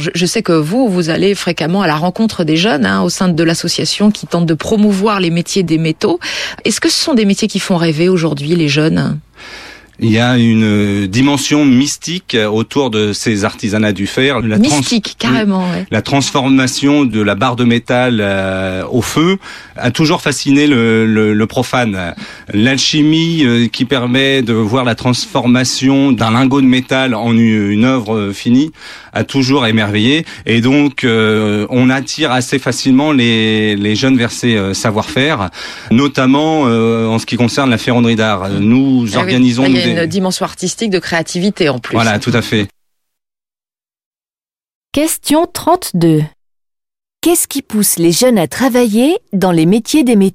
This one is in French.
Je sais que vous allez fréquemment à la rencontre des jeunes au sein de l'association qui tente de promouvoir les métiers des métaux. Est-ce que ce sont des métiers qui font rêver aujourd'hui les jeunes ? Il y a une dimension mystique autour de ces artisanats du fer. Mystique, carrément. Ouais. La transformation de la barre de métal au feu a toujours fasciné le profane. L'alchimie qui permet de voir la transformation d'un lingot de métal en une œuvre finie a toujours émerveillé. Et donc, on attire assez facilement les jeunes vers ces savoir-faire, notamment en ce qui concerne la ferronnerie d'art. Nous organisons... Il y a une dimension artistique de créativité en plus. Voilà, tout à fait. Question 32. Qu'est-ce qui pousse les jeunes à travailler dans les métiers des métaux ?